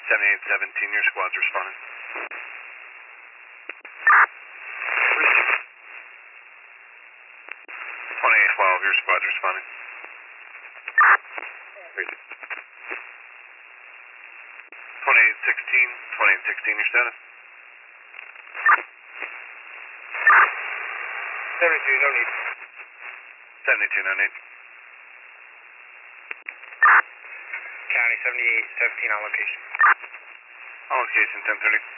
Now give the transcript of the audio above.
7817, your squad's responding. 2812, your squad's responding. 2816, your status? 72, no need. 72, no need. County 7817 on location. On location, 1030.